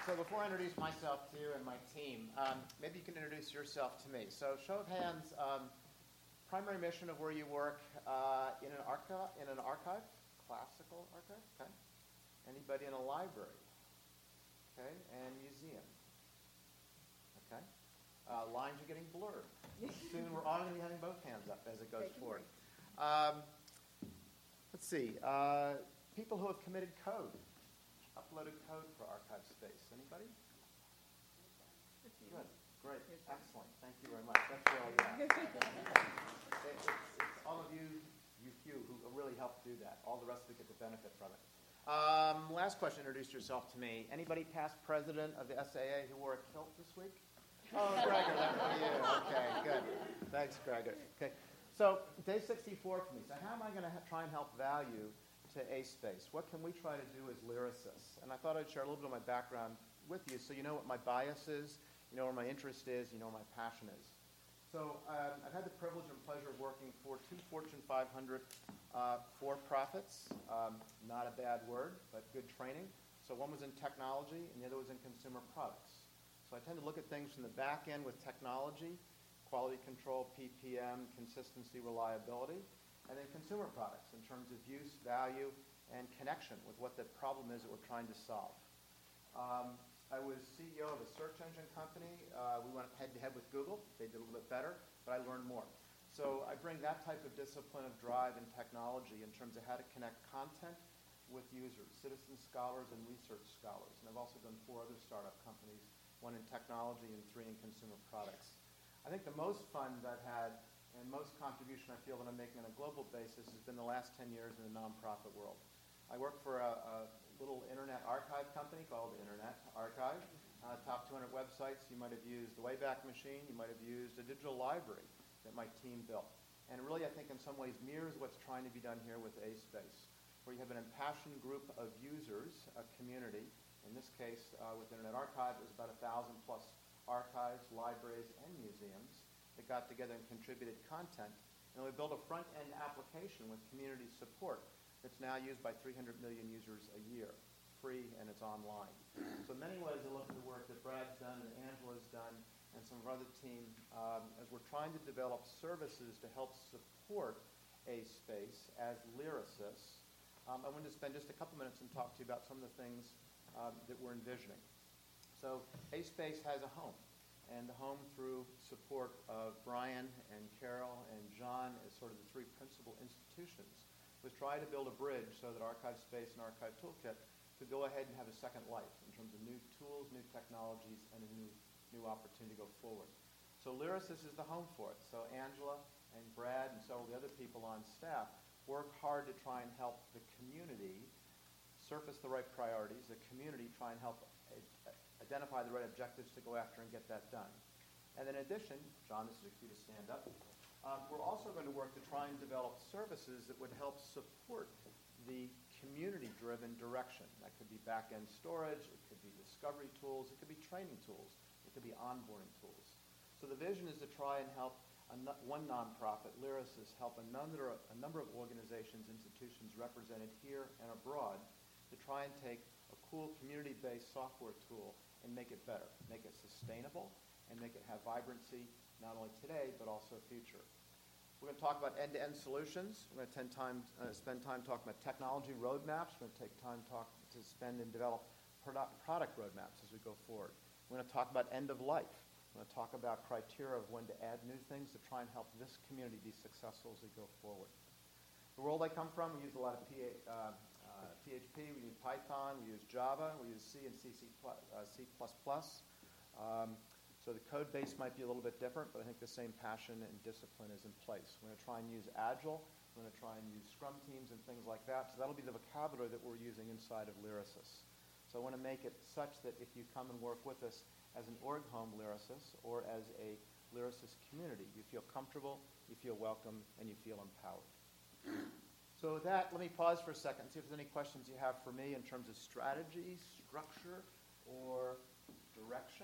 So before I introduce myself to you and my team, maybe you can introduce yourself to me. So show of hands, primary mission of where you work in an archive, classical archive, okay? Anybody in a library, okay? And museum, okay? Lines are getting blurred. Soon we're all going to be having both hands up as it goes forward. Let's see. People who have committed code, uploaded code for archive space. Anybody? Good. Great. Excellent. Thank you very much. That's for all you have. It's all of you few who really helped do that. All the rest of you get the benefit from it. Last question. Introduce yourself to me. Anybody past president of the SAA who wore a kilt this week? Oh, Gregor, that's for you. Okay, good. Thanks, Gregor. Okay. So, day 64 for me. So how am I going to try and help value to A-Space? What can we try to do as Lyrasis? And I thought I'd share a little bit of my background with you so you know what my bias is, you know where my interest is, you know where my passion is. So I've had the privilege and pleasure of working for 2 Fortune 500 for-profits. Not a bad word, but good training. So one was in technology and the other was in consumer products. So I tend to look at things from the back end with technology, quality control, PPM, consistency, reliability, and then consumer products in terms of use, value, and connection with what the problem is that we're trying to solve. I was CEO of a search engine company. We went head-to-head with Google. They did a little bit better, but I learned more. So I bring that type of discipline of drive and technology in terms of how to connect content with users, citizen scholars and research scholars. And I've also done 4 other startup companies, 1 in technology and 3 in consumer products. I think the most fun that I've had and most contribution I feel that I'm making on a global basis has been the last 10 years in the nonprofit world. I work for a little internet archive company called Internet Archive. Top 200 websites. You might have used the Wayback Machine. You might have used a digital library that my team built. And really, I think in some ways mirrors what's trying to be done here with A-Space, where you have an impassioned group of users, a community. In this case, with Internet Archive, it was about 1,000 plus archives, libraries, and museums that got together and contributed content. And we built a front-end application with community support that's now used by 300 million users a year, free, and it's online. So in many ways, I look at the work that Brad's done and Angela's done and some of our other team as we're trying to develop services to help support A-Space as Lyrasis. I wanted to spend just a couple minutes and talk to you about some of the things that we're envisioning. So A-Space has a home, and the home through support of Brian and Carol and John as sort of the 3 principal institutions was try to build a bridge so that Archive Space and Archive Toolkit could go ahead and have a second life in terms of new tools, new technologies, and a new opportunity to go forward. So Lyrasis is the home for it. So Angela and Brad and several of the other people on staff work hard to try and help the community surface the right priorities, the community try and help identify the right objectives to go after and get that done. And then in addition, John, this is a cue to stand up, we're also going to work to try and develop services that would help support the community-driven direction. That could be back-end storage, it could be discovery tools, it could be training tools, it could be onboarding tools. So the vision is to try and help one nonprofit, Lyrasis, help a number of organizations, institutions represented here and abroad to try and take a cool community-based software tool and make it better, make it sustainable, and make it have vibrancy not only today, but also future. We're going to talk about end-to-end solutions. We're going to spend time talking about technology roadmaps. We're going to take time to spend and develop product roadmaps as we go forward. We're going to talk about end of life. We're going to talk about criteria of when to add new things to try and help this community be successful as we go forward. The world I come from, we use a lot of PHP, we use Python, we use Java, we use C and C++. So the code base might be a little bit different, but I think the same passion and discipline is in place. We're going to try and use Agile. We're going to try and use Scrum teams and things like that. So that'll be the vocabulary that we're using inside of Lyrasis. So I want to make it such that if you come and work with us as an org home Lyrasis or as a Lyrasis community, you feel comfortable, you feel welcome, and you feel empowered. So with that, let me pause for a second and see if there's any questions you have for me in terms of strategy, structure, or direction.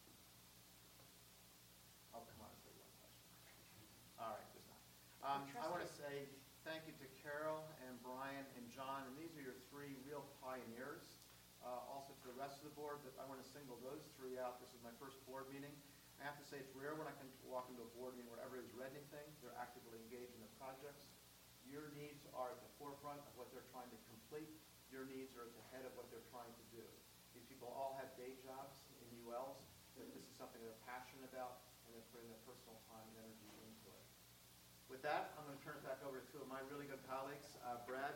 Oh, come on, say one question. All right, there's not. I want to say thank you to Carol and Brian and John, and these are your 3 real pioneers also to the rest of the board, that I want to single those three out. This is my first board meeting. I have to say it's rare when I can walk into a board meeting where everybody's read anything. They're actively engaged in the projects. Your needs are at the forefront of what they're trying to complete. Your needs are at the head of what they're trying to do. These people all have day jobs in ULs. This is something they're passionate about, and they're putting their personal time and energy into it. With that, I'm going to turn it back over to two of my really good colleagues, Brad